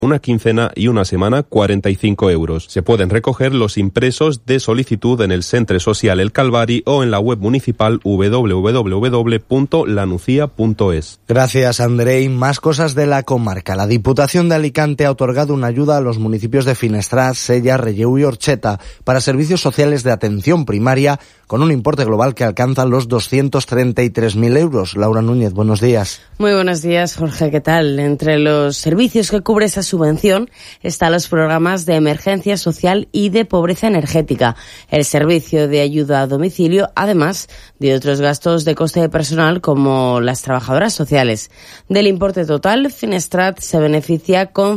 una quincena y una semana 45 euros. Se pueden recoger los impresos de solicitud en el Centre Social El Calvari o en la web municipal www.lanucia.es. Gracias, Andrei. Más cosas de la comarca. La Diputación de Alicante ha otorgado una ayuda a los municipios de Finestrat, Sella, Relleu y Orcheta para servicios sociales de atención primaria con un importe global que alcanza los 233.000 euros. Laura Núñez, buenos días. Muy buenos días, Jorge. ¿Qué tal? Entre los servicios que cubre esta subvención están los programas de emergencia social y de pobreza energética, el servicio de ayuda a domicilio, además de otros gastos de coste de personal como las trabajadoras sociales. Del importe total, Finestrat se beneficia con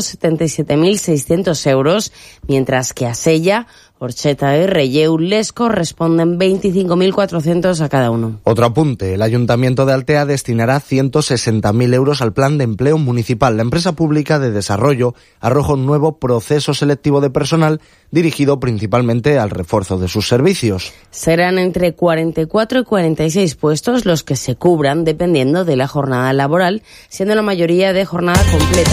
177.600 euros, mientras que a Sella, Orcheta y Relleu les corresponden 25.400 a cada uno. Otro apunte, el Ayuntamiento de Altea destinará 160.000 euros al Plan de Empleo Municipal. La empresa pública de desarrollo arroja un nuevo proceso selectivo de personal dirigido principalmente al refuerzo de sus servicios. Serán entre 44 y 46 puestos los que se cubran dependiendo de la jornada laboral, siendo la mayoría de jornada completa.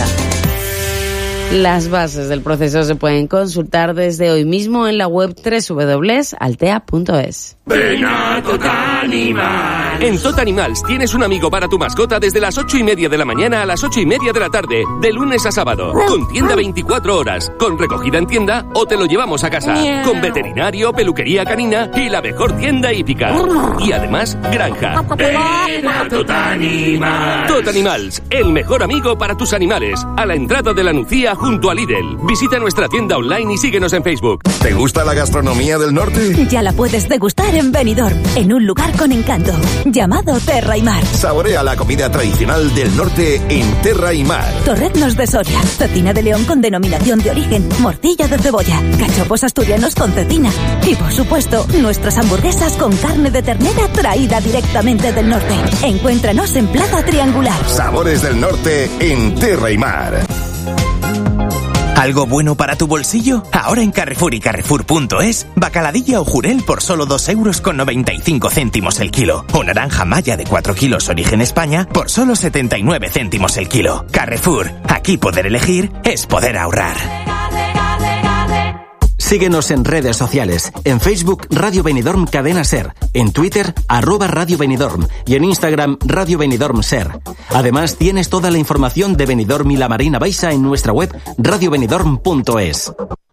Las bases del proceso se pueden consultar desde hoy mismo en la web www.altea.es. Ven a Totanimal. En Totanimals tienes un amigo para tu mascota desde las 8:30 de la mañana a las 8:30 de la tarde, de lunes a sábado, con tienda 24 horas, con recogida en tienda o te lo llevamos a casa, con veterinario, peluquería canina y la mejor tienda hípica. Y además, granja. Ven a Totanimals. Totanimals, el mejor amigo para tus animales, a la entrada de la Nucía junto a Lidl. Visita nuestra tienda online y síguenos en Facebook. ¿Te gusta la gastronomía del norte? Ya la puedes degustar en Benidorm, en un lugar con encanto, llamado Terra y Mar. Saborea la comida tradicional del norte en Terra y Mar. Torreznos de Soria, cecina de león con denominación de origen, morcilla de cebolla, cachopos asturianos con cecina y, por supuesto, nuestras hamburguesas con carne de ternera traída directamente del norte. Encuéntranos en Plaza Triangular. Sabores del norte en Terra y Mar. ¿Algo bueno para tu bolsillo? Ahora en Carrefour y Carrefour.es, bacaladilla o jurel por solo 2,95 € el kilo. O naranja maya de 4 kilos origen España por solo 79 céntimos el kilo. Carrefour, aquí poder elegir es poder ahorrar. Síguenos en redes sociales. En Facebook, Radio Benidorm Cadena Ser. En Twitter, @Radio Benidorm. Y en Instagram, Radio Benidorm Ser. Además, tienes toda la información de Benidorm y la Marina Baixa en nuestra web radiobenidorm.es.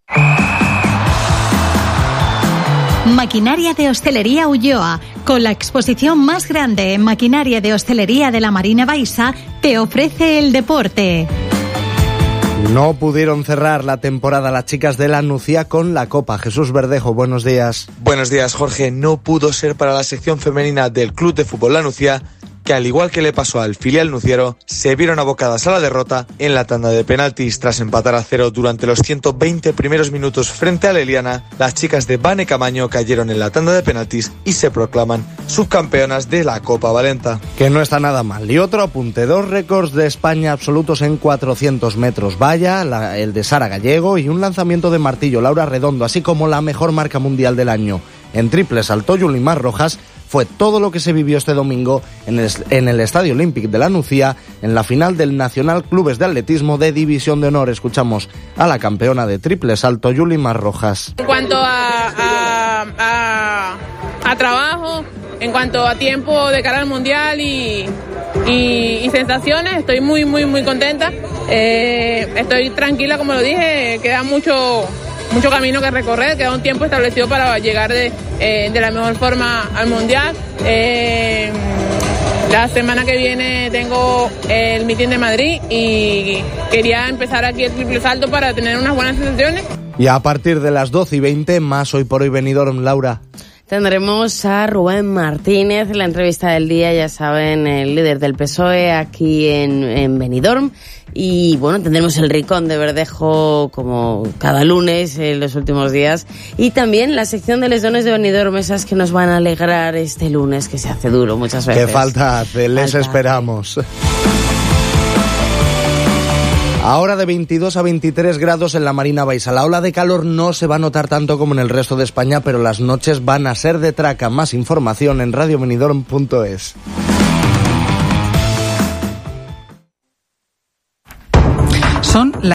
Maquinaria de Hostelería Ulloa, con la exposición más grande en maquinaria de hostelería de la Marina Baixa, te ofrece el deporte. No pudieron cerrar la temporada las chicas de la Nucía con la Copa. Jesús Verdejo, buenos días. Buenos días, Jorge. No pudo ser para la sección femenina del Club de Fútbol La Nucía, que al igual que le pasó al filial nuciero, se vieron abocadas a la derrota en la tanda de penaltis. Tras empatar a 0 durante los 120 primeros minutos frente a la Eliana, las chicas de Vane Camaño cayeron en la tanda de penaltis y se proclaman subcampeonas de la Copa Valenta. Que no está nada mal. Y otro apunte, 2 récords de España absolutos en 400 metros valla, el de Sara Gallego y un lanzamiento de martillo, Laura Redondo, así como la mejor marca mundial del año. En triple saltó Yulimar Rojas. Fue todo lo que se vivió este domingo en el Estadio Olímpic de la Nucía, en la final del Nacional Clubes de Atletismo de División de Honor. Escuchamos a la campeona de triple salto, Yulimar Rojas. En cuanto a trabajo, en cuanto a tiempo de cara al Mundial y sensaciones, estoy muy contenta. Estoy tranquila, como lo dije, queda mucho camino que recorrer, queda un tiempo establecido para llegar de la mejor forma al Mundial. La semana que viene tengo el meeting de Madrid y quería empezar aquí el triple salto para tener unas buenas sensaciones. Y a partir de las 12:20, más Hoy por Hoy Benidorm, Laura. Tendremos a Rubén Martínez en la entrevista del día, ya saben, el líder del PSOE aquí en Benidorm. Y bueno, tendremos el Ricón de Verdejo como cada lunes en los últimos días. Y también la sección de Les Dones de Benidorm, esas que nos van a alegrar este lunes, que se hace duro muchas veces. ¿Qué falta hace? Les esperamos. Ahora de 22 a 23 grados en la Marina Baixa. La ola de calor no se va a notar tanto como en el resto de España, pero las noches van a ser de traca. Más información en radiobenidorm.es. Son